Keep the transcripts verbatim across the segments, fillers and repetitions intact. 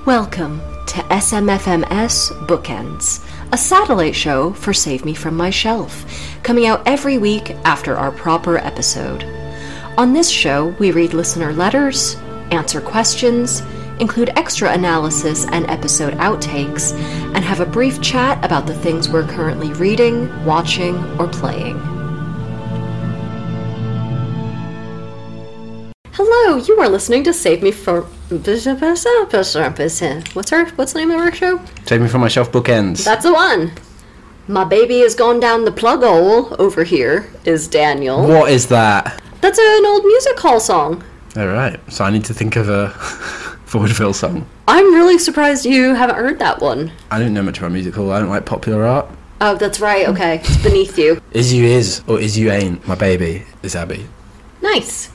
Welcome to S M F M S Bookends, a satellite show for Save Me From My Shelf, coming out every week after our proper episode. On this show, we read listener letters, answer questions, include extra analysis and episode outtakes, and have a brief chat about the things we're currently reading, watching, or playing. Hello, you are listening to Save Me From... What's our... What's the name of our show? Save Me From My Shelf Bookends. That's the one. My baby has gone down the plug hole over here, is Daniel. What is that? That's an old music hall song. Alright, so I need to think of a vaudeville song. I'm really surprised you haven't heard that one. I don't know much about music hall. I don't like popular art. Oh, that's right. Okay, it's beneath you. Is you is, or is you ain't. My baby is Abby. Nice.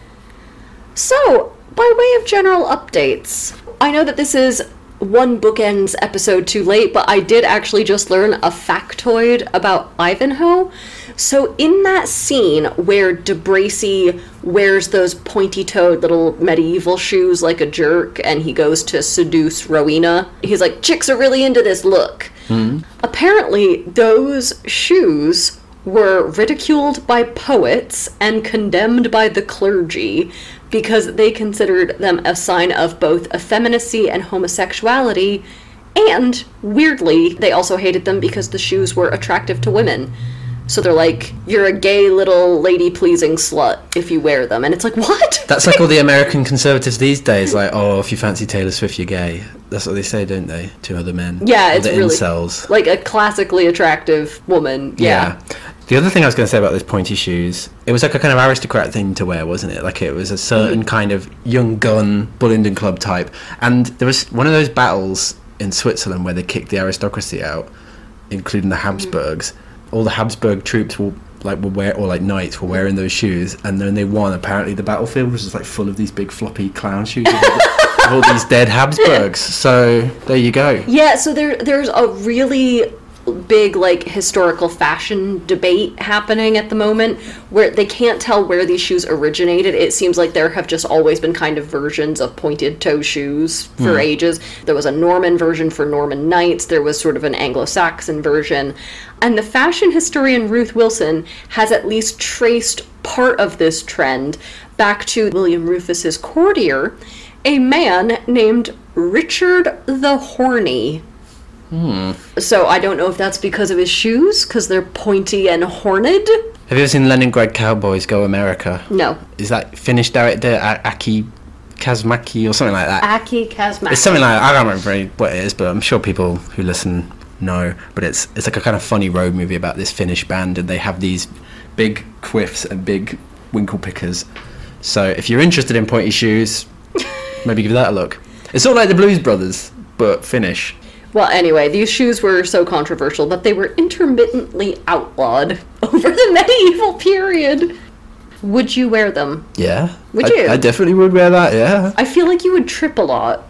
So, by way of general updates, I know that this is one Bookends episode too late, but I did actually just learn a factoid about Ivanhoe. So in that scene where De Bracy wears those pointy-toed little medieval shoes like a jerk and he goes to seduce Rowena, he's like, chicks are really into this look. Mm-hmm. Apparently, those shoes were ridiculed by poets and condemned by the clergy because they considered them a sign of both effeminacy and homosexuality, and, weirdly, they also hated them because the shoes were attractive to women. So they're like, you're a gay little lady-pleasing slut if you wear them. And it's like, what? That's like all the American conservatives these days, like, oh, if you fancy Taylor Swift, you're gay. That's what they say, don't they, to other men? Yeah, or it's the really... incels. Like a classically attractive woman, yeah. yeah. The other thing I was going to say about those pointy shoes, it was like a kind of aristocrat thing to wear, wasn't it? Like it was a certain mm. kind of young gun, Bullingdon Club type. And there was one of those battles in Switzerland where they kicked the aristocracy out, including the Habsburgs. Mm. All the Habsburg troops were like were wear or like knights were wearing those shoes, and then they won. Apparently, the battlefield was just like full of these big floppy clown shoes of all these dead Habsburgs. So there you go. Yeah. So there, there's a really big like historical fashion debate happening at the moment where they can't tell where these shoes originated. It seems like there have just always been kind of versions of pointed toe shoes for mm. ages. There was a Norman version for Norman knights. There was sort of an Anglo-Saxon version. And the fashion historian Ruth Wilson has at least traced part of this trend back to William Rufus's courtier, a man named Richard the Horny. Hmm. So I don't know if that's because of his shoes, because they're pointy and horned. Have you ever seen Leningrad Cowboys Go America? No. Is that Finnish director Aki Kaurismäki or something like that? Aki Kaurismäki. It's something like, I don't remember very what it is, but I'm sure people who listen know. But it's it's like a kind of funny road movie about this Finnish band, and they have these big quiffs and big winkle pickers. So if you're interested in pointy shoes, maybe give that a look. It's sort of like the Blues Brothers, but Finnish. Well, anyway, these shoes were so controversial that they were intermittently outlawed over the medieval period. Would you wear them? Yeah. Would I, you? I definitely would wear that, yeah. I feel like you would trip a lot.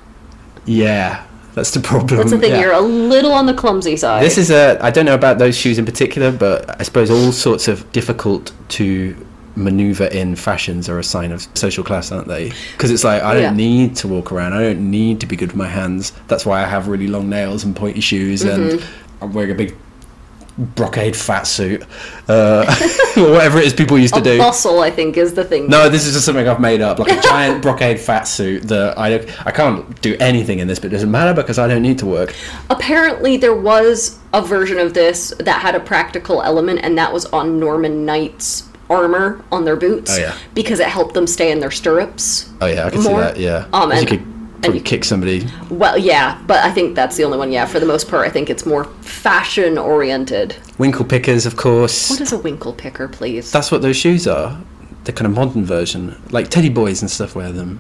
Yeah, that's the problem. That's the thing, yeah. You're a little on the clumsy side. This is a, I don't know about those shoes in particular, but I suppose all sorts of difficult to maneuver in fashions are a sign of social class, aren't they? Because it's like, I don't yeah. need to walk around, I don't need to be good with my hands. That's why I have really long nails and pointy shoes, mm-hmm. and I'm wearing a big brocade fat suit, uh, or whatever it is people used to a do. Bustle, I think, is the thing. No, this is just something I've made up, like a giant brocade fat suit that I I can't do anything in this, but it doesn't matter because I don't need to work. Apparently there was a version of this that had a practical element, and that was on Norman knights' armor on their boots. Oh, yeah. Because it helped them stay in their stirrups. Oh yeah, I can more. see that. Yeah. Um, and, you could probably you, kick somebody. Well, yeah, but I think that's the only one. Yeah, for the most part, I think it's more fashion oriented. Winkle pickers, of course. What is a winkle picker, please? That's what those shoes are. The kind of modern version, like Teddy Boys and stuff wear them.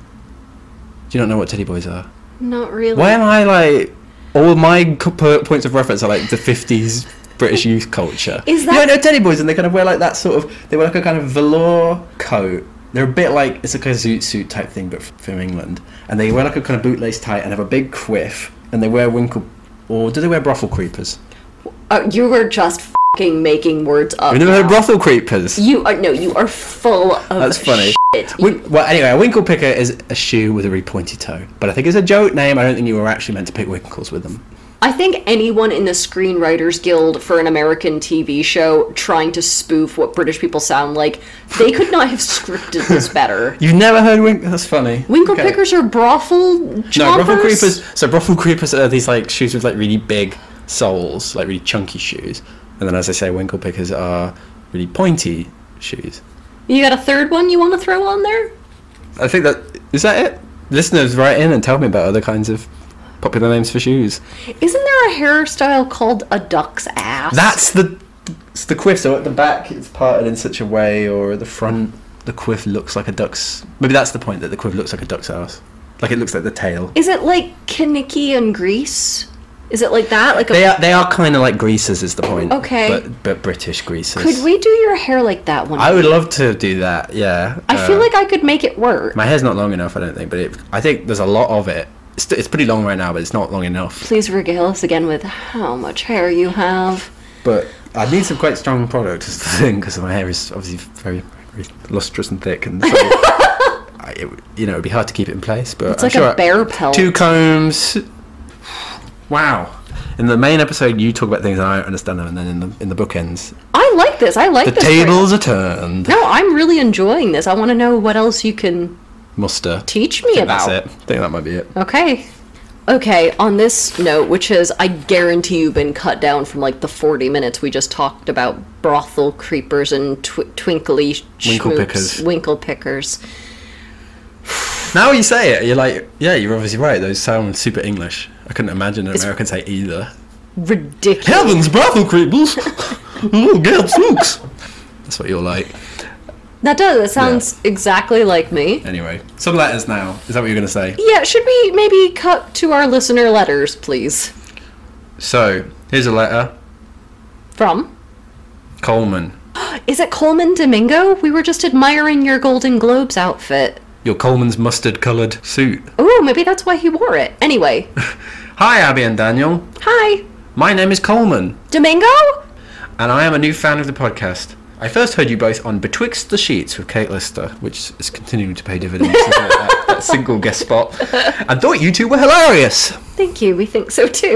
Do you not know what Teddy Boys are? Not really. Why am I like all my points of reference are like the fifties British youth culture? Is that... You don't know Teddy Boys, and they kind of wear like that sort of, they wear like a kind of velour coat. They're a bit like, it's like a zoot suit type thing, but from England. And they wear like a kind of bootlace tie and have a big quiff, and they wear winkle, or do they wear brothel creepers? Uh, you were just f***ing making words up. You've never heard brothel creepers? You are, no, you are full of That's funny. shit. it. Win- well, anyway, a winkle picker is a shoe with a really pointy toe. But I think it's a joke name. I don't think you were actually meant to pick winkles with them. I think anyone in the Screenwriters Guild for an American T V show trying to spoof what British people sound like, they could not have scripted this better. You've never heard winkle? That's funny. Winkle Okay. pickers are brothel chompers? No, brothel creepers. So brothel creepers are these like shoes with like really big soles, like really chunky shoes. And then, as I say, winkle pickers are really pointy shoes. You got a third one you want to throw on there? I think that is that it. Listeners, write in and tell me about other kinds of popular names for shoes. Isn't there a hairstyle called a duck's ass? That's the it's the quiff. So at the back, it's parted in such a way, or at the front, the quiff looks like a duck's. Maybe that's the point, that the quiff looks like a duck's ass, like it looks like the tail. Is it like Kinnicky and Grease? Is it like that? Like a... They are they are kind of like greasers, is the point. Okay. But but British greasers. Could we do your hair like that one? I would love to do that. Yeah. I Uh, feel like I could make it work. my hair's not long enough, I don't think, but it, I think there's a lot of it. It's, it's pretty long right now, but it's not long enough. Please regale us again with how much hair you have. But I need some quite strong product, is the thing, because my hair is obviously very, very lustrous and thick, and so I, it, you know, it'd be hard to keep it in place. But It's I'm like sure a bear pelt. Two combs. Wow. In the main episode, you talk about things and I don't understand them, and then in the in the bookends, I like this. I like the this. tables are turned. No, I'm really enjoying this. I want to know what else you can Muster. teach me I think about. that's it. I think that might be it. Okay. Okay, on this note, which has, I guarantee you, been cut down from like the forty minutes we just talked about brothel creepers and tw- twinkly Winkle schmoops, pickers. winkle pickers. Now you say it, you're like, yeah, you're obviously right. Those sound super English. I couldn't imagine an It's- American say either. Ridiculous. Heavens, brothel creepers! Oh, get snooks! That's what you're like. That does. That sounds exactly like me. Anyway, some letters now. Is that what you're going to say? Yeah, should we maybe cut to our listener letters, please? So, here's a letter. From? Coleman. Is it Coleman Domingo? We were just admiring your Golden Globes outfit. Your Coleman's mustard-coloured suit. Oh, maybe that's why he wore it. Anyway. Hi, Abby and Daniel. Hi. My name is Coleman, Domingo? and I am a new fan of the podcast. I first heard you both on Betwixt the Sheets with Kate Lister, which is continuing to pay dividends, isn't it? that, that single guest spot, and thought you two were hilarious, Thank you. We think so too.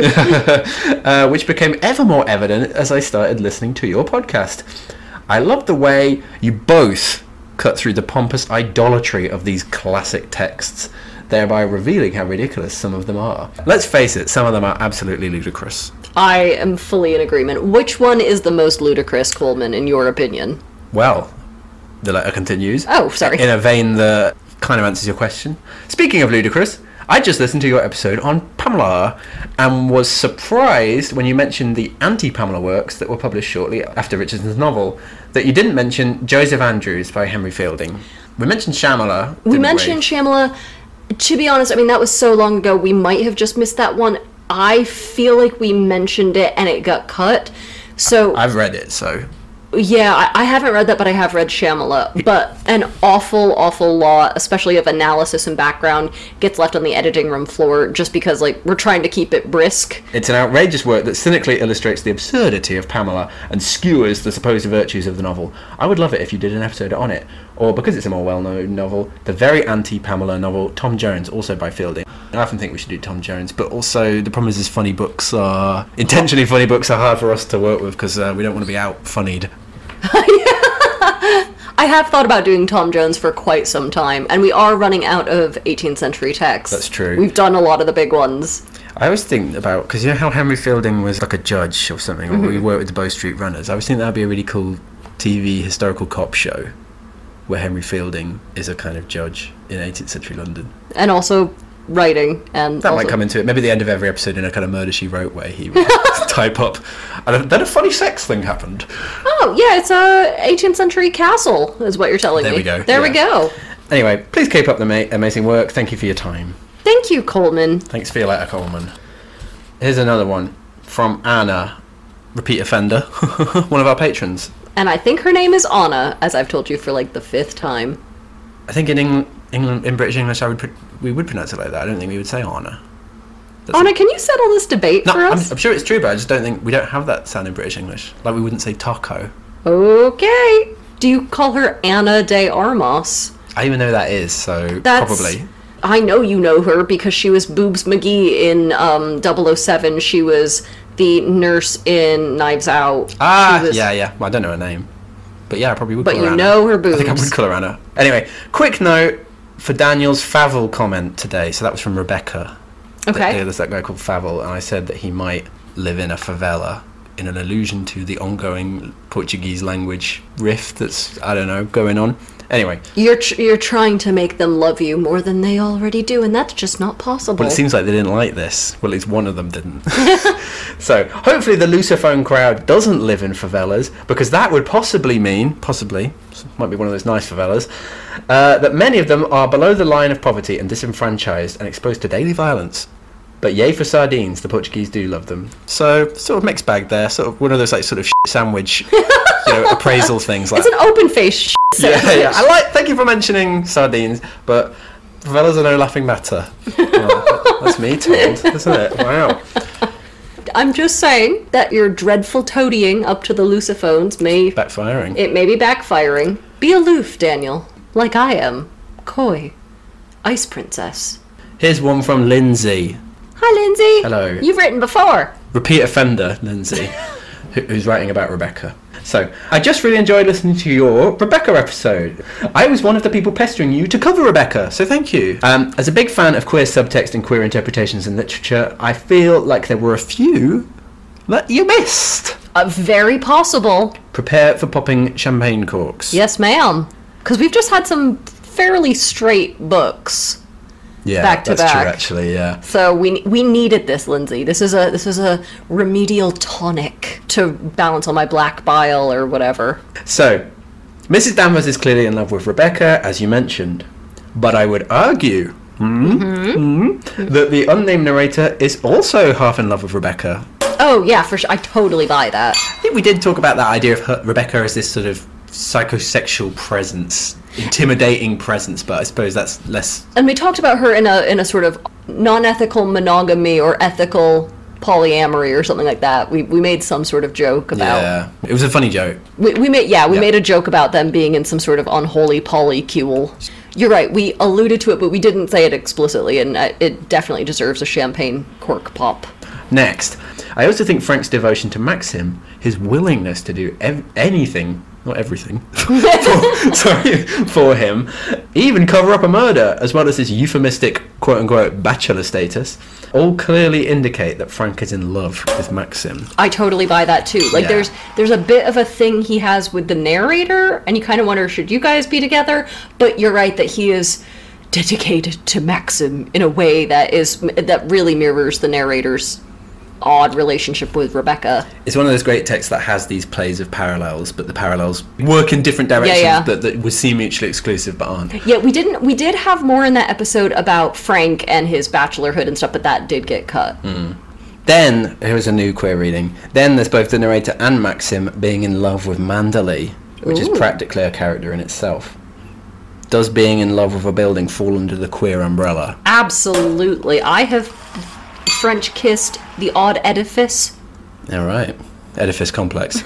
uh, which became ever more evident as I started listening to your podcast. I love the way you both cut through the pompous idolatry of these classic texts, thereby revealing how ridiculous some of them are. Let's face it, some of them are absolutely ludicrous. I am fully in agreement. Which one is the most ludicrous, Coleman, in your opinion? Well, the letter continues. Oh, sorry. In a vein that kind of answers your question. Speaking of ludicrous, I just listened to your episode on Pamela and was surprised when you mentioned the anti-Pamela works that were published shortly after Richardson's novel that you didn't mention Joseph Andrews by Henry Fielding. We mentioned Shyamala. We mentioned Shyamala. To be honest, I mean, that was so long ago, we might have just missed that one. I feel like we mentioned it and it got cut. So, I've read it, so... yeah, I, I haven't read that, but I have read Shyamala. But an awful, awful lot, especially of analysis and background, gets left on the editing room floor just because, like, we're trying to keep it brisk. It's an outrageous work that cynically illustrates the absurdity of Pamela and skewers the supposed virtues of the novel. I would love it if you did an episode on it. Or, because it's a more well-known novel, the very anti-Pamela novel Tom Jones, also by Fielding. I often think we should do Tom Jones, but also the problem is his funny books are... intentionally funny books are hard for us to work with because uh, we don't want to be out-funnied. I have thought about doing Tom Jones for quite some time, and we are running out of eighteenth century texts. That's true. We've done a lot of the big ones. I always think about, because you know how Henry Fielding was like a judge or something, or Mm-hmm. we worked with the Bow Street Runners. I always think that would be a really cool T V historical cop show where Henry Fielding is a kind of judge in eighteenth century London. And also writing. And That also... might come into it. Maybe at the end of every episode in a kind of Murder, She Wrote way he would type up, and then a funny sex thing happened. Oh, yeah, it's a eighteenth century castle, is what you're telling There me. we go, There we yeah. go. Anyway, please keep up the ma- amazing work. Thank you for your time. Thank you, Coleman. Thanks for your letter, Coleman. Here's another one from Anna, repeat offender, one of our patrons. And I think her name is Anna, as I've told you for like the fifth time. I think in Eng- England, in British English, I would pr- we would pronounce it like that. I don't think we would say Anna. That's Anna, can you settle this debate No, for I'm, us? I'm sure it's true, but I just don't think we don't have that sound in British English. Like we wouldn't say taco. Okay. Do you call her Anna de Armas? I even know who that is, so That's, probably. I know you know her because she was Boobs McGee in um, double oh seven. She was the nurse in Knives Out. Ah, She was- yeah, yeah. Well, I don't know her name. But yeah, I probably would But call her you Anna. know her boobs. I think I would call her Anna. Anyway, quick note for Daniel's Favell comment today. So that was from Rebecca. Okay. There's that guy called Favell, and I said that he might live in a favela in an allusion to the ongoing Portuguese language rift that's, I don't know, going on. Anyway. You're tr- you're trying to make them love you more than they already do, and that's just not possible. Well, it seems like they didn't like this. Well, at least one of them didn't. So, hopefully the Lusophone crowd doesn't live in favelas, because that would possibly mean, possibly, might be one of those nice favelas, uh, that many of them are below the line of poverty and disenfranchised and exposed to daily violence. But yay for sardines, the Portuguese do love them. So, sort of mixed bag there, sort of one of those like sort of shit sandwich, you know, appraisal things. Like It's an open face sh- yeah, yeah. I like. Thank you for mentioning sardines, but favelas are no laughing matter. Well, that's me told, isn't it? Wow. I'm just saying that your dreadful toadying up to the Lusophones may Backfiring. it may be backfiring. Be aloof, Daniel, like I am. Coy. Ice princess. Here's one from Lindsay. Hi, Lindsay. Hello. You've written before. Repeat offender, Lindsay, who- who's writing about Rebecca. So, I just really enjoyed listening to your Rebecca episode. I was one of the people pestering you to cover Rebecca, so thank you. Um, as a big fan of queer subtext and queer interpretations in literature, I feel like there were a few that you missed. Uh, very possible. Prepare for popping champagne corks. Yes, ma'am. Because we've just had some fairly straight books. Yeah, back to that's true, back. actually, yeah. So we we needed this, Lindsay. This is a this is a remedial tonic to balance on my black bile or whatever. So, Missus Danvers is clearly in love with Rebecca, as you mentioned. But I would argue hmm, hmm, that the unnamed narrator is also half in love with Rebecca. Oh yeah, for sure. I totally buy that. I think we did talk about that idea of her, Rebecca as this sort of psychosexual presence, intimidating presence, but I suppose that's less... And we talked about her in a in a sort of non-ethical monogamy or ethical polyamory or something like that. We we made some sort of joke about. Yeah, it was a funny joke. We, we made yeah we Yep. made a joke about them being in some sort of unholy polycule. You're right. We alluded to it, but we didn't say it explicitly, and uh, it definitely deserves a champagne cork pop. Next, I also think Frank's devotion to Maxim, his willingness to do ev- anything, not everything, for, sorry, for him, even cover up a murder, as well as his euphemistic quote-unquote bachelor status, all clearly indicate that Frank is in love with Maxim. I totally buy that too. Like Yeah. there's there's a bit of a thing he has with the narrator, and you kind of wonder, should you guys be together? But you're right that he is dedicated to Maxim in a way that is that really mirrors the narrator's odd relationship with Rebecca. It's one of those great texts that has these plays of parallels, but the parallels work in different directions yeah. That, that would seem mutually exclusive but aren't. Yeah, we didn't we did have more in that episode about Frank and his bachelorhood and stuff, but that did get cut. Then, here's a new queer reading. Then there's both the narrator and Maxim being in love with Manderley, which is Ooh. practically a character in itself. Does being in love with a building fall under the queer umbrella? Absolutely. I have French kissed the odd edifice. All right. Edifice complex.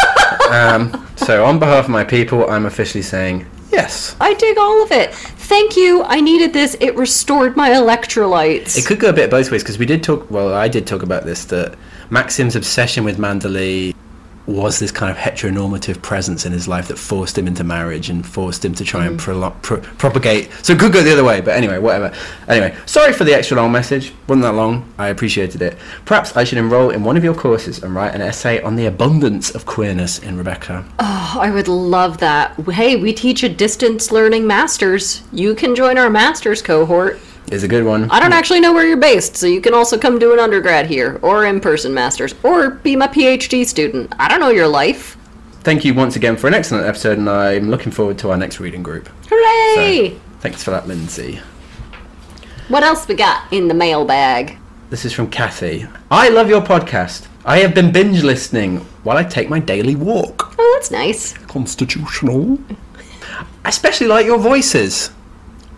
um, so on behalf of my people, I'm officially saying yes. I dig all of it. Thank you. I needed this. It restored my electrolytes. It could go a bit both ways, because we did talk, well, I did talk about this, that Maxim's obsession with Manderley was this kind of heteronormative presence in his life that forced him into marriage and forced him to try and prolo- pro- propagate. So it could go the other way, but anyway, whatever. Anyway, sorry for the extra long message. Wasn't that long. I appreciated it. Perhaps I should enroll in one of your courses and write an essay on the abundance of queerness in Rebecca. Oh, I would love that. Hey, we teach a distance learning master's. You can join our master's cohort. Is a good one. I don't actually know where you're based, so you can also come do an undergrad here, or in-person master's, or be my PhD student. I don't know your life. Thank you once again for an excellent episode, and I'm looking forward to our next reading group. Hooray! So, thanks for that, Lindsay. What else we got in the mailbag? This is from Kathy. I love your podcast. I have been binge listening while I take my daily walk. Oh, that's nice. Constitutional. I especially like your voices.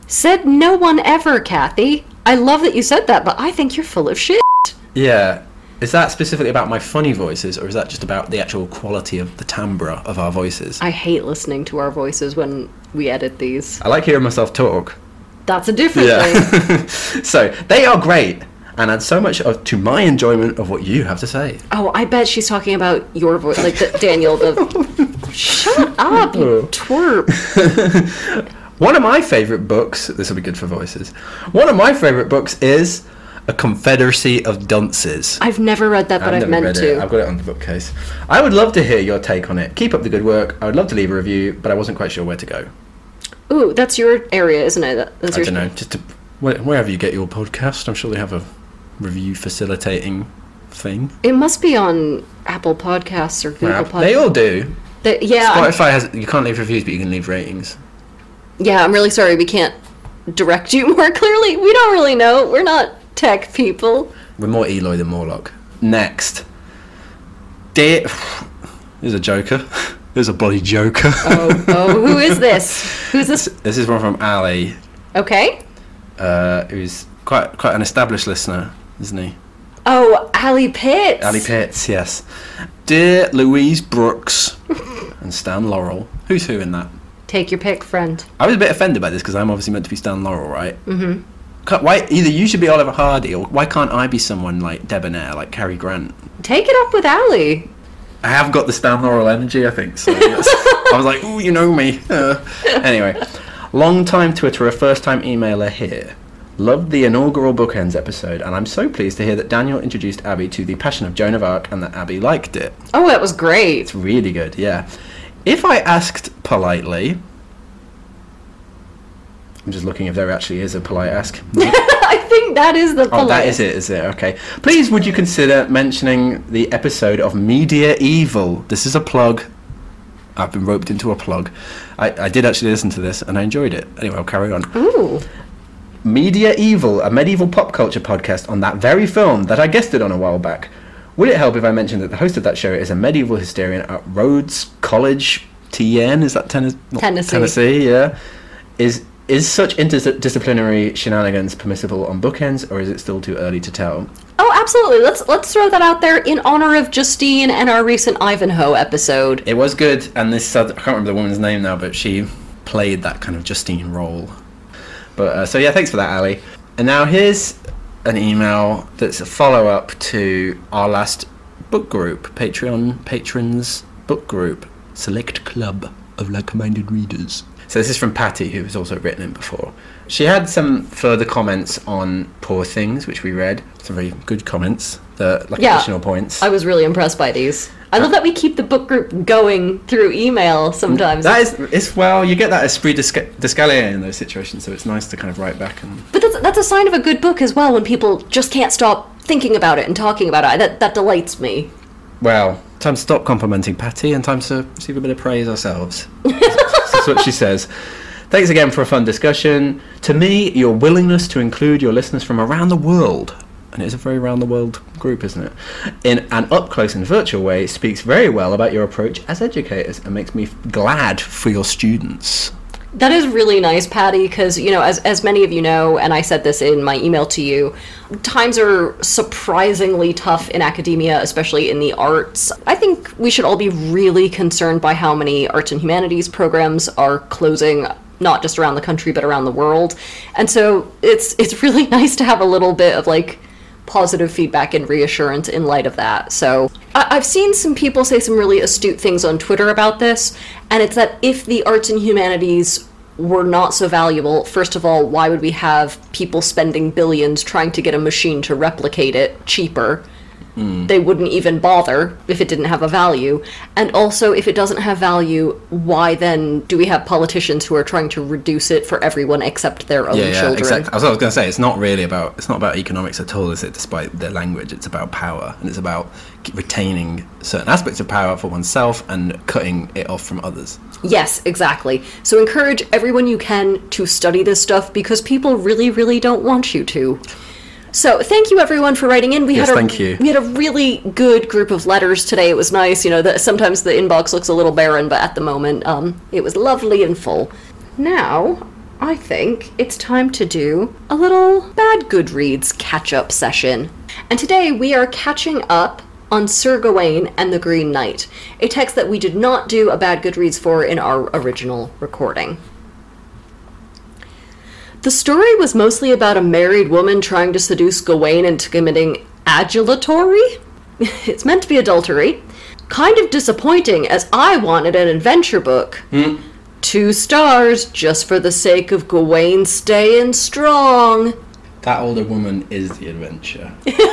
Said no one ever, Kathy. I love that you said that, but I think you're full of shit. Yeah. Is that specifically about my funny voices, or is that just about the actual quality of the timbre of our voices? I hate listening to our voices when we edit these. I like hearing myself talk. That's a different Yeah. thing. So, they are great, and add so much of, to my enjoyment of what you have to say. Oh, I bet she's talking about your voice, like the, Daniel, the... Shut up, you twerp. One of my favourite books, this will be good for voices, one of my favourite books is A Confederacy of Dunces. I've never read that, but I've, I've meant read to. It. I've got it on the bookcase. I would love to hear your take on it. Keep up the good work. I would love to leave a review, but I wasn't quite sure where to go. Ooh, that's your area, isn't it? That's I your don't know. Just to, wherever you get your podcast, I'm sure they have a review facilitating thing. It must be on Apple Podcasts or Google Well, Podcasts. they all do. They, yeah, I'm- Spotify has. You can't leave reviews, but you can leave ratings. yeah, I'm really sorry we can't direct you more clearly. We don't really know. We're not tech people. We're more Eloy than Morlock. Next. Dear... There's a joker. There's a bloody joker. Oh, oh, who is this? Who's this? This is one from Ali, Okay. uh, who's quite quite an established listener, isn't he? Oh, Ali Pitts. Ali Pitts, yes. Dear Louise Brooks and Stan Laurel. Who's who in that? Take your pick, friend. I was a bit offended by this because I'm obviously meant to be Stan Laurel, right? Mm-hmm. Why either you should be Oliver Hardy, or why can't I be someone like debonair, like Cary Grant? Take it up with Ali. I have got the Stan Laurel energy, I think. So yes. I was like, ooh, you know me. Uh, anyway, long-time Twitterer, first-time emailer here. Loved the inaugural Bookends episode, and I'm so pleased to hear that Daniel introduced Abby to The Passion of Joan of Arc and that Abby liked it. Oh, that was great. It's really good, yeah. If I asked politely... I'm just looking if there actually is a polite ask. I think that is the Oh, polite. that is it, is it? Okay. Please, would you consider mentioning the episode of Media Evil? This is a plug. I've been roped into a plug. I, I did actually listen to this, and I enjoyed it. Anyway, I'll carry on. Ooh. Media Evil, a medieval pop culture podcast on that very film that I guested on a while back. Would it help if I mentioned that the host of that show is a medieval historian at Rhodes College, T N? Is that Tennes- not Tennessee? Tennessee, yeah. Is... Is such interdisciplinary shenanigans permissible on Bookends, or is it still too early to tell? Oh, absolutely. Let's let's throw that out there in honor of Justine and our recent Ivanhoe episode. It was good, and this, I can't remember the woman's name now, but she played that kind of Justine role. But uh, so yeah, thanks for that, Ali. And now here's an email that's a follow-up to our last book group, Patreon patrons book group, Select Club of Like-Minded Readers. So this is from Patty, who has also written it before. She had some further comments on Poor Things, which we read. Some very good comments, the like Yeah. additional points. I was really impressed by these. I love that we keep the book group going through email sometimes. That is, it's well, you get that esprit d'esca- d'escalier in those situations, so it's nice to kind of write back and. But that's, that's a sign of a good book as well, when people just can't stop thinking about it and talking about it. That that delights me. Well, time to stop complimenting Patty and time to receive a bit of praise ourselves. That's what she says. Thanks again for a fun discussion. To me, your willingness to include your listeners from around the world, and it's a very round the world group, isn't it, in an up-close and virtual way speaks very well about your approach as educators and makes me glad for your students. That is really nice, Patty, because, you know, as, as many of you know, and I said this in my email to you, times are surprisingly tough in academia, especially in the arts. I think we should all be really concerned by how many arts and humanities programs are closing, not just around the country, but around the world. And so it's it's really nice to have a little bit of, like, positive feedback and reassurance in light of that. So I- I've seen some people say some really astute things on Twitter about this, and it's that if the arts and humanities were not so valuable, first of all, why would we have people spending billions trying to get a machine to replicate it cheaper? Mm. They wouldn't even bother if it didn't have a value. And also, if it doesn't have value, why then do we have politicians who are trying to reduce it for everyone except their own yeah, yeah, children? Exactly. That's what I was going to say. It's not really about it's not about economics at all, is it? Despite their language, it's about power, and it's about retaining certain aspects of power for oneself and cutting it off from others. Yes, exactly. So encourage everyone you can to study this stuff because people really, really don't want you to. So thank you everyone for writing in. We yes, had a, thank you. We had a really good group of letters today. It was nice. You know, that sometimes the inbox looks a little barren, but at the moment, um, it was lovely and full. Now, I think it's time to do a little Bad Goodreads catch-up session. and today we are catching up on Sir Gawain and the Green Knight, a text that we did not do a bad Goodreads for in our original recording. The story was mostly about a married woman trying to seduce Gawain into committing adulatory? It's meant to be adultery. Kind of disappointing, as I wanted an adventure book. Hmm. Two stars, just for the sake of Gawain staying strong. That older woman is the adventure.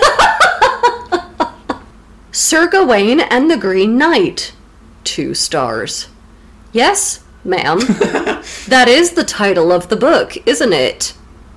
Sir Gawain and the Green Knight. Two stars. Yes, ma'am. That is the title of the book, isn't it?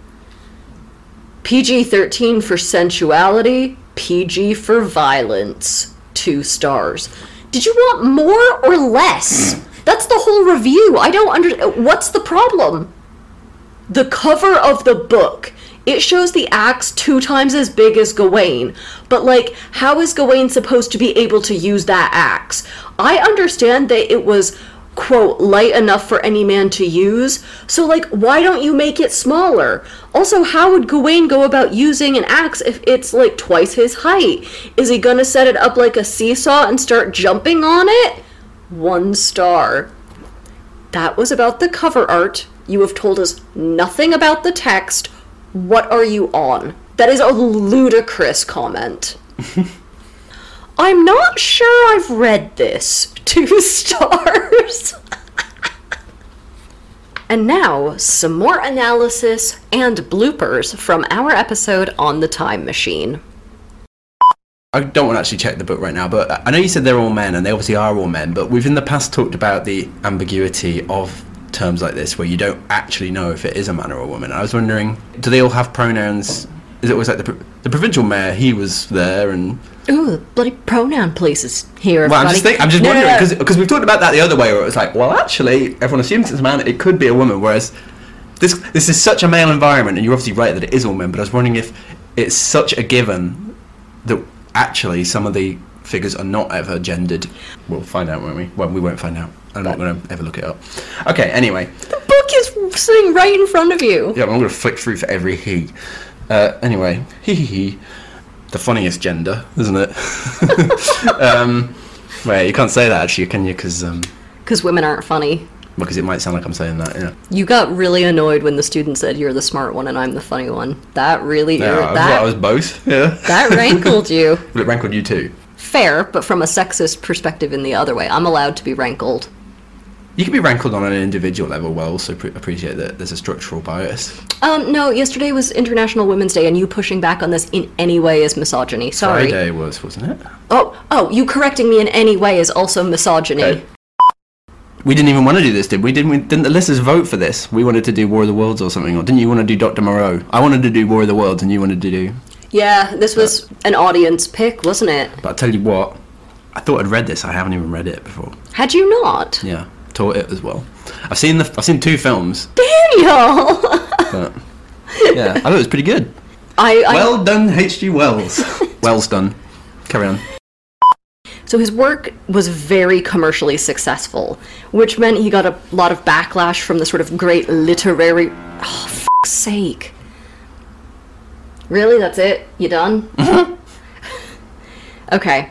P G thirteen for sensuality, P G for violence. Two stars. Did you want more or less? That's the whole review. I don't understand. What's the problem? The cover of the book. It shows the axe two times as big as Gawain. But, like, how is Gawain supposed to be able to use that axe? I understand that it was, quote, light enough for any man to use. So, like, why don't you make it smaller? Also, how would Gawain go about using an axe if it's, like, twice his height? Is he gonna set it up like a seesaw and start jumping on it? One star. That was about the cover art. You have told us nothing about the text. What are you on? That is a ludicrous comment. I'm not sure I've read this. Two stars. And now, some more analysis and bloopers from our episode on the Time Machine. I don't want to actually check the book right now, but I know you said they're all men, and they obviously are all men, but we've in the past talked about the ambiguity of terms like this, where you don't actually know if it is a man or a woman. I was wondering, do they all have pronouns? Is it always like the, the provincial mayor, he was there, and... Ooh, bloody pronoun places here, Well, I'm just, think, I'm just no, wondering, because no, no. because we've talked about that the other way, where it was like, well, actually, everyone assumes it's a man, it could be a woman, whereas this this is such a male environment, and you're obviously right that it is all men, but I was wondering if it's such a given that actually some of the figures are not ever gendered. We'll find out, won't we? Well, we won't find out. I'm not going to ever look it up. Okay, anyway. The book is sitting right in front of you. Yeah, I'm going to flick through for every he. Uh, anyway, he he he. The funniest gender, isn't it? um, wait, you can't say that actually, can you? Because um, Because women aren't funny. because it might sound like I'm saying that, yeah. You got really annoyed when the student said you're the smart one and I'm the funny one. That really... Yeah, I, that, I was both, yeah. that rankled you. But it rankled you too. Fair, but from a sexist perspective in the other way. I'm allowed to be rankled. You can be rankled on an individual level while also pre- appreciate that there's a structural bias. Um, no, yesterday was International Women's Day and you pushing back on this in any way is misogyny. Sorry. Friday was, wasn't it? Oh, oh, you correcting me in any way is also misogyny. Okay. We didn't even want to do this, did we? Didn't we? Didn't the listeners vote for this? We wanted to do War of the Worlds or something, or didn't you want to do Doctor Moreau? I wanted to do War of the Worlds, and you wanted to do... Yeah, this was an audience pick, wasn't it? But I'll tell you what, I thought I'd read this. I haven't even read it before. Had you not? Yeah, taught it as well. I've seen the. I've seen two films. Daniel! But yeah, I thought it was pretty good. I, I Well done, H G Wells. Wells done. Carry on. So his work was very commercially successful, which meant he got a lot of backlash from the sort of great literary... Oh, fuck's sake. Really? That's it? You done? Okay.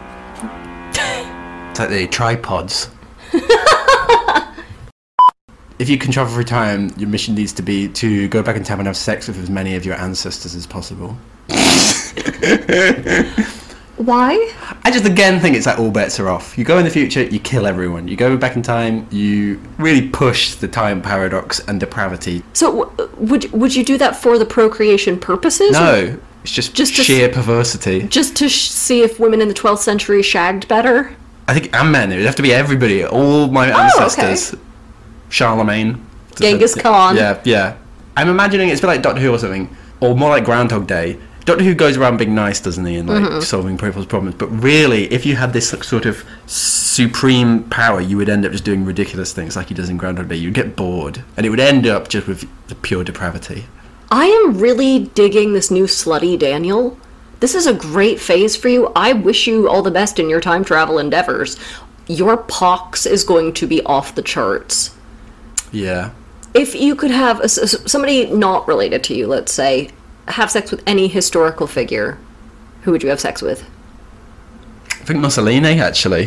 It's like the tripods. If you can travel through time, your mission needs to be to go back in time and have sex with as many of your ancestors as possible. Why? I just again think it's like all bets are off. You go in the future, you kill everyone. You go back in time, you really push the time paradox and depravity. So w- would would you do that for the procreation purposes? No, it's just, Just to sheer s- perversity. Just to sh- see if women in the twelfth century shagged better? I think, and men, it would have to be everybody. All my ancestors. okay. Charlemagne. Genghis Khan. Yeah, yeah. I'm imagining it's a bit like Doctor Who or something, or more like Groundhog Day. Doctor Who goes around being nice, doesn't he, and like Mm-hmm. solving people's problems. But really, if you had this like, sort of supreme power, you would end up just doing ridiculous things like he does in Groundhog Day. You'd get bored, and it would end up just with the pure depravity. I am really digging this new slutty Daniel. This is a great phase for you. I wish you all the best in your time travel endeavors. Your pox is going to be off the charts. Yeah. If you could have a, somebody not related to you, let's say, have sex with any historical figure, Who would you have sex with? I think Mussolini, actually.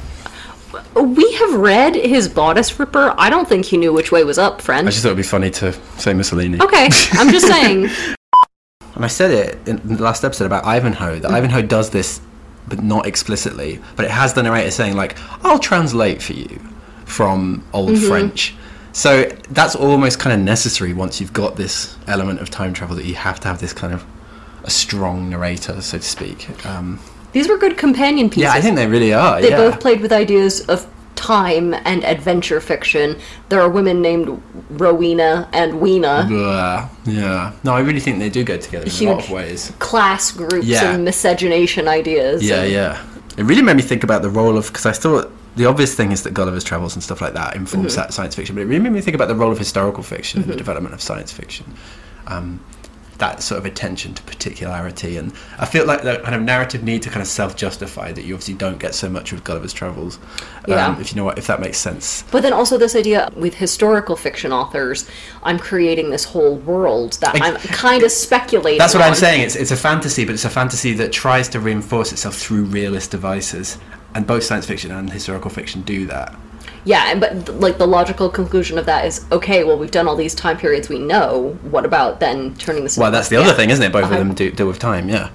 We have read his Bodice Ripper. I don't think he knew which way was up, friend. I just thought it'd be funny to say Mussolini. Okay, I'm just saying. And I said it in the last episode about Ivanhoe, that mm-hmm. Ivanhoe does this, but not explicitly. But it has the narrator saying, like, I'll translate for you from Old mm-hmm. French. So that's almost kind of necessary once you've got this element of time travel, that you have to have this kind of a strong narrator, so to speak. Um, These were good companion pieces. Yeah, I think they really are. They yeah. both played with ideas of time and adventure fiction. There are women named Rowena and Weena. Uh, yeah. No, I really think they do go together in Huge a lot of ways. Class groups yeah. and miscegenation ideas. Yeah, and yeah. It really made me think about the role of, because I thought the obvious thing is that Gulliver's Travels and stuff like that informs mm-hmm. science fiction, but it really made me think about the role of historical fiction mm-hmm. in the development of science fiction. Um, that sort of attention to particularity, and I feel like that kind of narrative need to kind of self-justify that you obviously don't get so much with Gulliver's Travels, yeah. um, if you know what, if that makes sense. But then also this idea with historical fiction authors, I'm creating this whole world that I'm kind of speculating That's what on. I'm saying, it's it's a fantasy, but it's a fantasy that tries to reinforce itself through realist devices, and both science fiction and historical fiction do that. Yeah, but like the logical conclusion of that is, okay, well, we've done all these time periods we know. What about then turning this? Well, that's the yeah. other thing, isn't it? Both uh-huh. of them do deal with time. Yeah.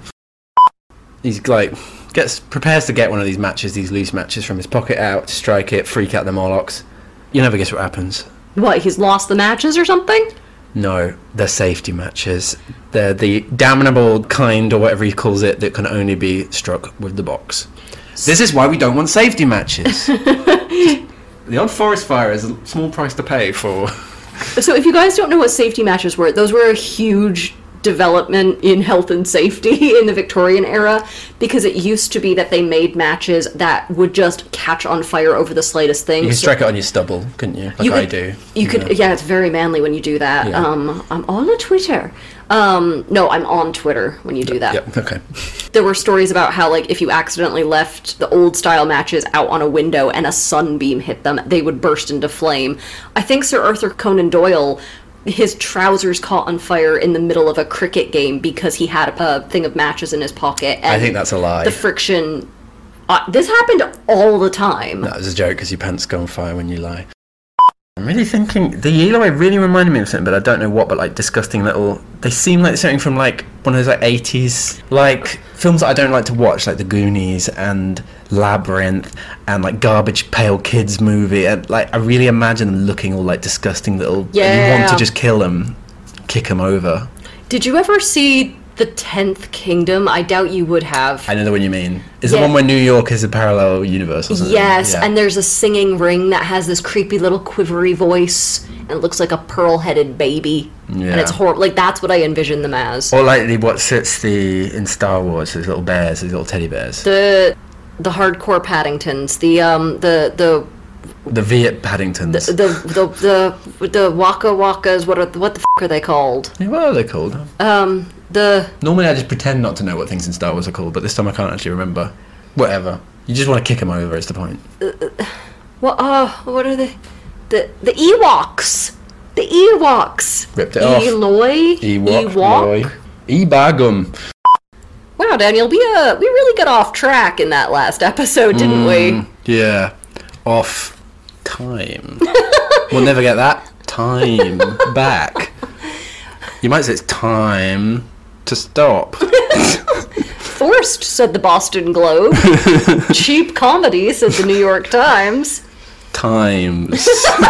He's like gets prepares to get one of these matches, these loose matches, from his pocket out, strike it, freak out the Morlocks. You never guess what happens. What? He's lost the matches or something? No, they're safety matches. They're the damnable kind, or whatever he calls it, that can only be struck with the box. This is why we don't want safety matches. The old forest fire is a small price to pay for. So if you guys don't know what safety matches were, those were a huge development in health and safety in the Victorian era, because it used to be that they made matches that would just catch on fire over the slightest thing. You can strike it on your stubble, couldn't you? Like you could, I do. You could, yeah. yeah, it's very manly when you do that. Yeah. Um, I'm on a Twitter. Um, no, I'm on Twitter when you do that. Yep, okay. There were stories about how, like, if you accidentally left the old style matches out on a window and a sunbeam hit them, they would burst into flame. I think Sir Arthur Conan Doyle, his trousers caught on fire in the middle of a cricket game because he had a thing of matches in his pocket. And I think that's a lie. The friction... Uh, this happened all the time. That was a joke, because your pants go on fire when you lie. I'm really thinking, the Eloy really reminded me of something, but I don't know what, but like disgusting little, they seem like something from like one of those like eighties, like films that I don't like to watch, like The Goonies and Labyrinth and like Garbage Pail Kids movie, and like I really imagine them looking all like disgusting little, yeah. and you want to just kill them, kick them over. Did you ever see The Tenth Kingdom? I doubt you would have. I know the one you mean. Is yeah. the one where New York is a parallel universe or something? Yes, yeah. and there's a singing ring that has this creepy little quivery voice, and it looks like a pearl-headed baby. Yeah. And it's horrible. Like, that's what I envision them as. Or like the, what sits the in Star Wars, those little bears, those little teddy bears. The the hardcore Paddingtons, the um the the the Viet Paddingtons. The the the the, the Waka Wakas. What are what the f- are they called? Yeah, what are they called? Um the. Normally I just pretend not to know what things in Star Wars are called, but this time I can't actually remember. Whatever. You just want to kick them over. Is the point? Uh, what? Uh, what are they? The the Ewoks. The Ewoks. Ripped it off. Eloy. Ewok. Ewok. Ebagum. Wow, Daniel, we uh we really got off track in that last episode, didn't mm, we? Yeah. Off time. We'll never get that time back. You might say it's time to stop. Forced, said the Boston Globe. Cheap comedy, said the New York Times. Times.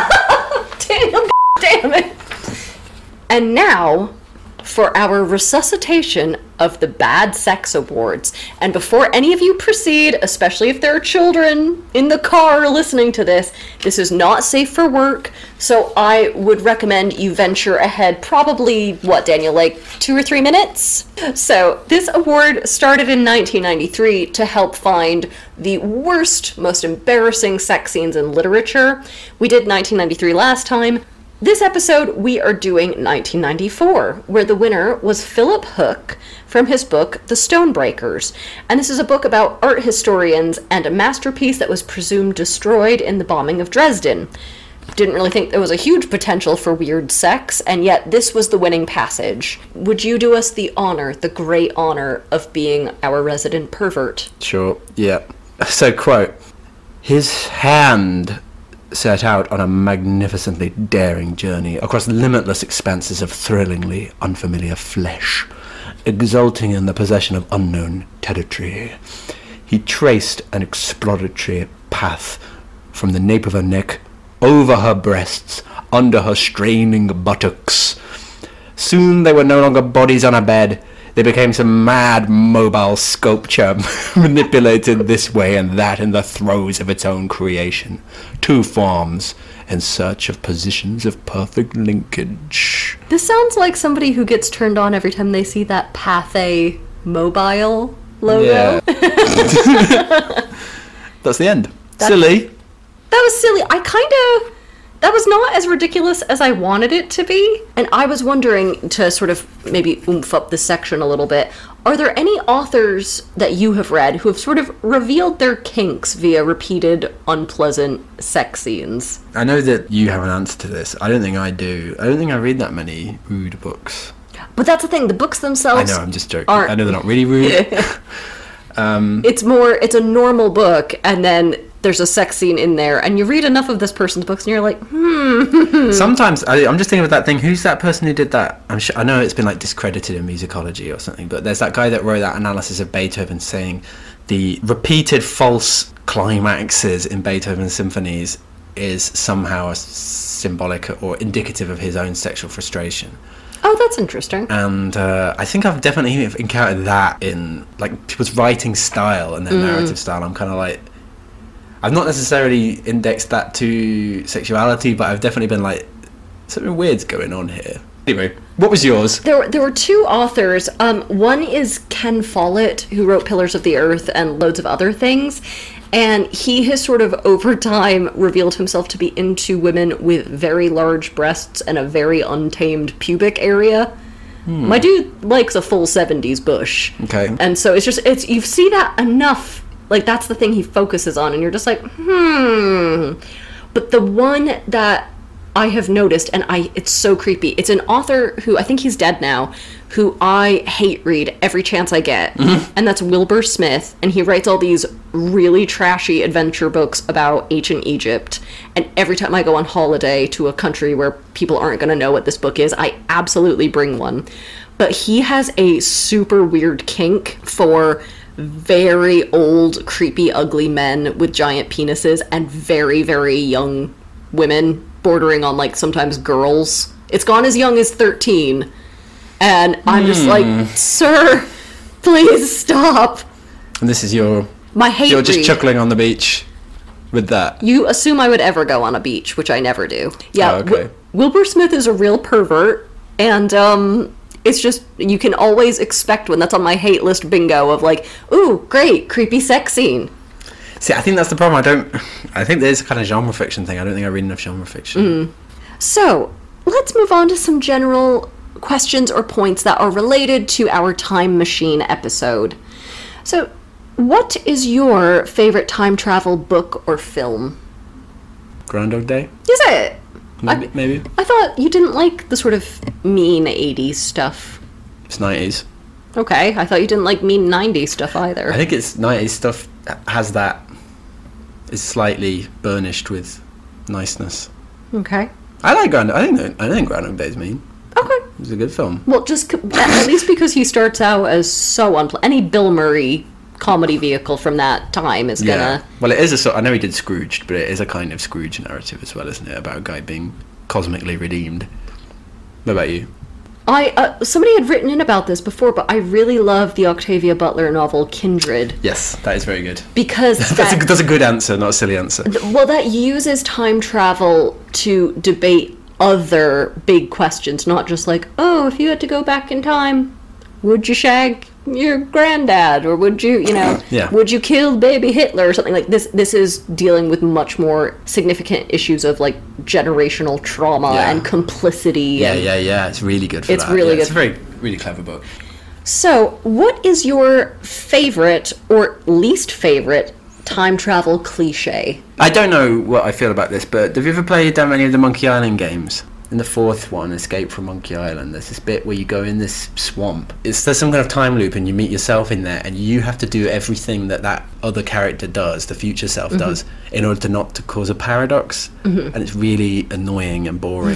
Damn, damn it. And now, for our resuscitation of the Bad Sex Awards. And before any of you proceed, especially if there are children in the car listening to this, this is not safe for work, so I would recommend you venture ahead probably, what, Daniel, like two or three minutes? So, this award started in nineteen ninety-three to help find the worst, most embarrassing sex scenes in literature. We did nineteen ninety-three last time. This episode, we are doing nineteen ninety-four, where the winner was Philip Hook from his book, The Stonebreakers. And this is a book about art historians and a masterpiece that was presumed destroyed in the bombing of Dresden. didn't really think there was a huge potential for weird sex, and yet this was the winning passage. Would you do us the honor, the great honor, of being our resident pervert? Sure, yeah. So, quote, his hand set out on a magnificently daring journey across limitless expanses of thrillingly unfamiliar flesh, exulting in the possession of unknown territory. He traced an exploratory path from the nape of her neck, over her breasts, under her straining buttocks. Soon they were no longer bodies on a bed. They became some mad mobile sculpture, manipulated this way and that in the throes of its own creation. Two forms in search of positions of perfect linkage. This sounds like somebody who gets turned on every time they see that Pathé Mobile logo. Yeah. That's the end. That's, silly. That was silly. I kind of... That was not as ridiculous as I wanted it to be. And I was wondering, to sort of maybe oomph up this section a little bit, are there any authors that you have read who have sort of revealed their kinks via repeated unpleasant sex scenes? I know that you have an answer to this. I don't think I do. I don't think I read that many rude books. But that's the thing, the books themselves I know, I'm just joking. aren't... I know they're not really rude. um, it's more, it's a normal book, and then there's a sex scene in there, and you read enough of this person's books, and you're like, hmm. Sometimes, I, I'm just thinking of that thing, who's that person who did that? I'm sure, I know it's been like discredited in musicology or something, but there's that guy that wrote that analysis of Beethoven saying the repeated false climaxes in Beethoven's symphonies is somehow symbolic or indicative of his own sexual frustration. Oh, that's interesting. And uh, I think I've definitely encountered that in like people's writing style and their mm. narrative style. I'm kind of like, I've not necessarily indexed that to sexuality, but I've definitely been like, something weird's going on here. Anyway, what was yours? There, there were two authors. Um, one is Ken Follett, who wrote Pillars of the Earth and loads of other things. And he has sort of, over time, revealed himself to be into women with very large breasts and a very untamed pubic area. Hmm. My dude likes a full seventies bush. Okay. And so it's just, it's you see that enough. Like, that's the thing he focuses on, and you're just like, hmm. But the one that I have noticed, and I it's so creepy, it's an author who, I think he's dead now, who I hate read every chance I get, mm-hmm. and that's Wilbur Smith, and he writes all these really trashy adventure books about ancient Egypt, and every time I go on holiday to a country where people aren't going to know what this book is, I absolutely bring one. But he has a super weird kink for very old, creepy, ugly men with giant penises and very, very young women, bordering on, like, sometimes girls. It's gone as young as thirteen. And I'm just like, sir, please stop. And this is your... My hate You're just read. chuckling on the beach with that. You assume I would ever go on a beach, which I never do. Yeah, oh, okay. Wil- Wilbur Smith is a real pervert, and, um... it's just, you can always expect one. That's on my hate list bingo of like, ooh, great, creepy sex scene. See, I think that's the problem. I don't, I think there's a kind of genre fiction thing. I don't think I read enough genre fiction. Mm. So, let's move on to some general questions or points that are related to our time machine episode. So, what is your favorite time travel book or film? Groundhog Day? Is it? Maybe. I, maybe. I thought you didn't like the sort of mean eighties stuff. It's nineties. Okay, I thought you didn't like mean nineties stuff either. I think it's nineties stuff has that, is slightly burnished with niceness. Okay. I like Groundhog. I think I think Groundhog Day's mean. Okay. It's a good film. Well, just at least because he starts out as so unpleasant. Any Bill Murray comedy vehicle from that time is gonna... Yeah. Well, it is a sort... I know he did Scrooged, but it is a kind of Scrooge narrative as well, isn't it? About a guy being cosmically redeemed. What about you? I uh, somebody had written in about this before, but I really love the Octavia Butler novel Kindred. Yes, that is very good. Because that's, that, a, that's a good answer, not a silly answer. Well, that uses time travel to debate other big questions, not just like, oh, if you had to go back in time, would you shag your granddad, or would you, you know, yeah. would you kill baby Hitler or something like this? This is dealing with much more significant issues of like generational trauma yeah. and complicity. Yeah, and yeah, yeah. It's really good for it's that. really yeah, good. It's a very, really clever book. So, what is your favorite or least favorite time travel cliche. I don't know what I feel about this, but have you ever played um, any of the Monkey Island games? In the fourth one, Escape from Monkey Island, there's this bit where you go in this swamp. It's there's some kind of time loop, and you meet yourself in there, and you have to do everything that that other character does, the future self mm-hmm. does, in order to not to cause a paradox. Mm-hmm. And it's really annoying and boring.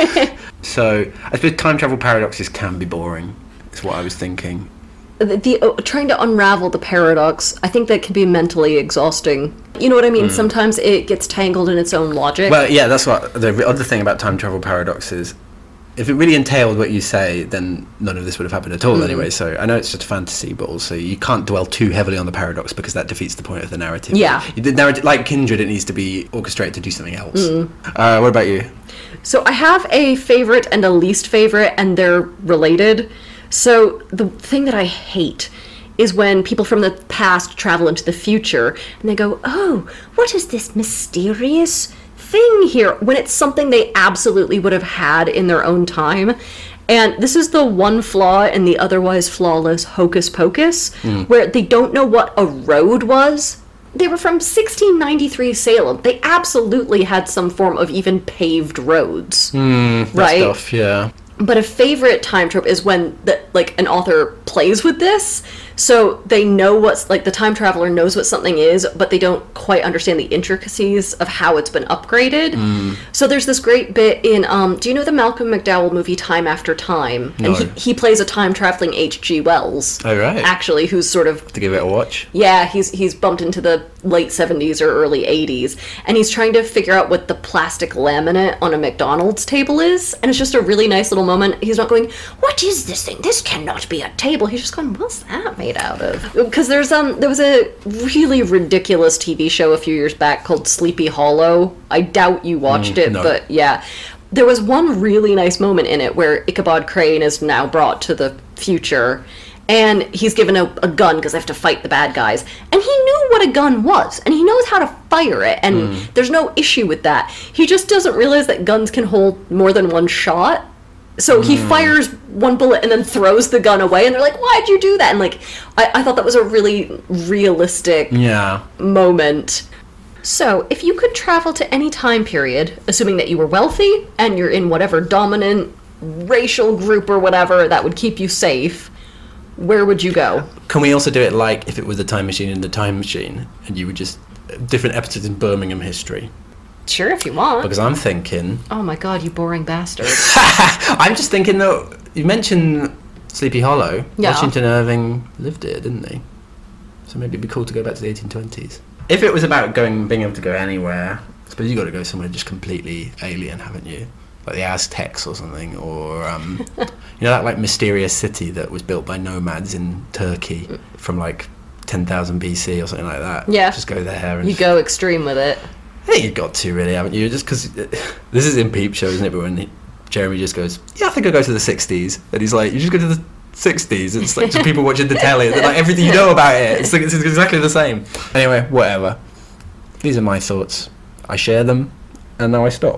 So I suppose time travel paradoxes can be boring. Is what I was thinking. The, the uh, trying to unravel the paradox, I think that can be mentally exhausting. You know what I mean? Mm. Sometimes it gets tangled in its own logic. Well, yeah, that's what the other thing about time travel paradoxes. If it really entailed what you say, then none of this would have happened at all mm. anyway. So I know it's just fantasy, but also you can't dwell too heavily on the paradox because that defeats the point of the narrative. Yeah. The narrative, like Kindred, it needs to be orchestrated to do something else. Mm. Uh, what about you? So I have a favorite and a least favorite, and they're related. So the thing that I hate is when people from the past travel into the future and they go, oh, what is this mysterious thing here? When it's something they absolutely would have had in their own time. And this is the one flaw in the otherwise flawless Hocus Pocus, mm. where they don't know what a road was. They were from sixteen ninety-three Salem. They absolutely had some form of even paved roads. Mm, that right? stuff, yeah. But a favorite time trope is when the, like an author plays with this, so they know what's like the time traveler knows what something is, but they don't quite understand the intricacies of how it's been upgraded. Mm. So there's this great bit in um, do you know the Malcolm McDowell movie Time After Time? No. And he, he plays a time traveling H G Wells. Oh right. Actually, who's sort of to give it a watch. Yeah, he's he's bumped into the late seventies or early eighties, and he's trying to figure out what the plastic laminate on a McDonald's table is, and it's just a really nice little moment. He's not going, what is this thing? This cannot be a table. He's just going, what's that made out of? Because there's um there was a really ridiculous T V show a few years back called Sleepy Hollow. I doubt you watched mm, it, no. but yeah. There was one really nice moment in it where Ichabod Crane is now brought to the future, and he's given a, a gun because they have to fight the bad guys. And he knew what a gun was, and he knows how to fire it, and mm. there's no issue with that. He just doesn't realize that guns can hold more than one shot. So he mm. fires one bullet and then throws the gun away, and they're like, why'd you do that? And like, I, I thought that was a really realistic yeah. moment. So, if you could travel to any time period, assuming that you were wealthy, and you're in whatever dominant racial group or whatever that would keep you safe, where would you go? Can we also do it like if it was a time machine in the time machine, and you would just, different episodes in Birmingham history? Sure, if you want. Because I'm thinking... Oh my god, you boring bastard. I'm just thinking, though, you mentioned Sleepy Hollow. Yeah. Washington Irving lived here, didn't he? So maybe it'd be cool to go back to the eighteen twenties. If it was about going, being able to go anywhere, I suppose you got to go somewhere just completely alien, haven't you? Like the Aztecs or something, or um, you know that like mysterious city that was built by nomads in Turkey from like ten thousand B C or something like that. Yeah. Just go there. And you go extreme with it. I think you've got to, really, haven't you? Just because this is in Peep Show, isn't it? But when he, Jeremy just goes, yeah, I think I'll go to the sixties. And he's like, you just go to the sixties. It's like just people watching the telly. They're like, everything you know about it. It's, like, it's exactly the same. Anyway, whatever. These are my thoughts. I share them, and now I stop.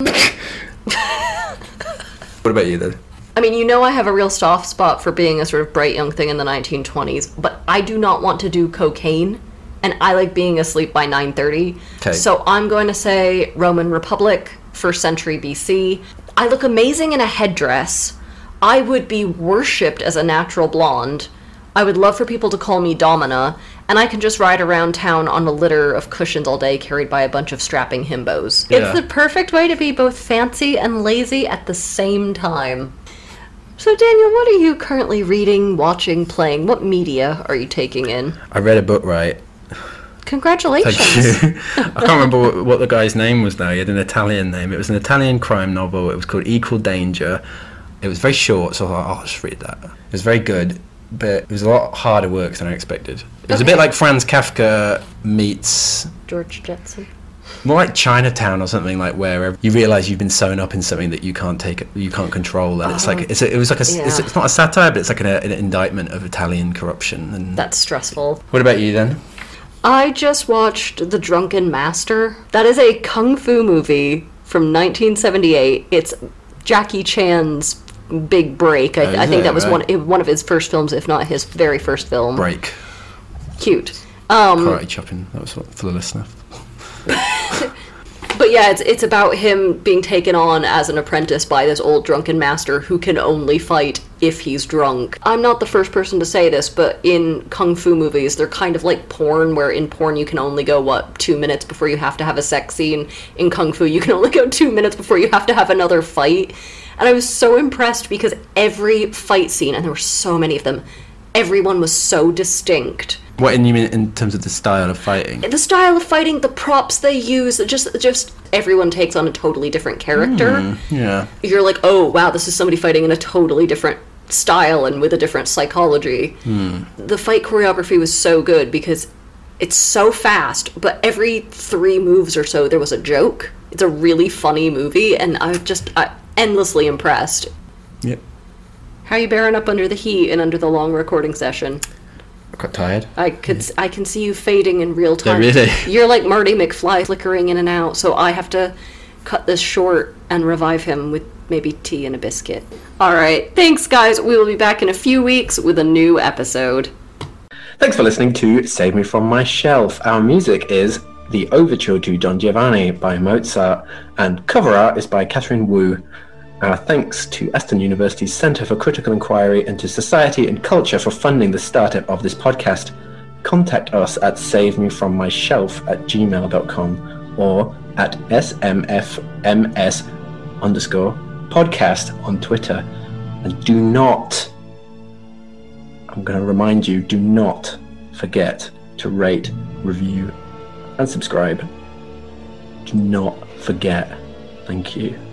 What about you, then? I mean, you know I have a real soft spot for being a sort of bright young thing in the nineteen twenties, but I do not want to do cocaine. And I like being asleep by nine thirty. Okay. So I'm going to say Roman Republic, first century B C. I look amazing in a headdress. I would be worshipped as a natural blonde. I would love for people to call me Domina. And I can just ride around town on a litter of cushions all day carried by a bunch of strapping himbos. Yeah. It's the perfect way to be both fancy and lazy at the same time. So Daniel, what are you currently reading, watching, playing? What media are you taking in? I read a book, right? Congratulations. Thank you. I can't remember what, what the guy's name was now. He had an Italian name. It was an Italian crime novel. It was called Equal Danger. It was very short, so I thought, oh, I'll just read that. It was very good, but it was a lot harder work than I expected. It was okay. A bit like Franz Kafka meets... George Jetson. More like Chinatown or something, like where you realise you've been sewn up in something that you can't take, you can't control, and oh, it's like it's a, it was like a yeah. it's, it's not a satire, but it's like an, an indictment of Italian corruption. And that's stressful. What about you then? I just watched The Drunken Master. That is a kung fu movie from nineteen seventy-eight. It's Jackie Chan's big break. I, I think that was right. one one of his first films, if not his very first film. Break. Cute. Um, Karate chopping. That was what, for the listener. But yeah, it's it's about him being taken on as an apprentice by this old drunken master who can only fight if he's drunk. I'm not the first person to say this, but in kung fu movies, they're kind of like porn, where in porn you can only go, what, two minutes before you have to have a sex scene. In kung fu, you can only go two minutes before you have to have another fight. And I was so impressed because every fight scene, and there were so many of them, everyone was so distinct. What in you mean in terms of the style of fighting? The style of fighting, the props they use, just just everyone takes on a totally different character. Mm, yeah. You're like, oh, wow, this is somebody fighting in a totally different style and with a different psychology. Mm. The fight choreography was so good because it's so fast, but every three moves or so there was a joke. It's a really funny movie, and I'm just uh, endlessly impressed. Yep. How are you bearing up under the heat and under the long recording session? I got tired. I could I can see you fading in real time. Yeah, really? You're like Marty McFly, flickering in and out, so I have to cut this short and revive him with maybe tea and a biscuit. Alright, thanks guys. We will be back in a few weeks with a new episode. Thanks for listening to Save Me From My Shelf. Our music is The Overture to Don Giovanni by Mozart, and cover art is by Catherine Wu. Our thanks to Aston University's Centre for Critical Inquiry into Society and Culture for funding the startup of this podcast. Contact us at savemefrommyshelf at gmail dot com or at smfms underscore podcast on Twitter. And do not, I'm going to remind you, do not forget to rate, review, and subscribe. Do not forget. Thank you.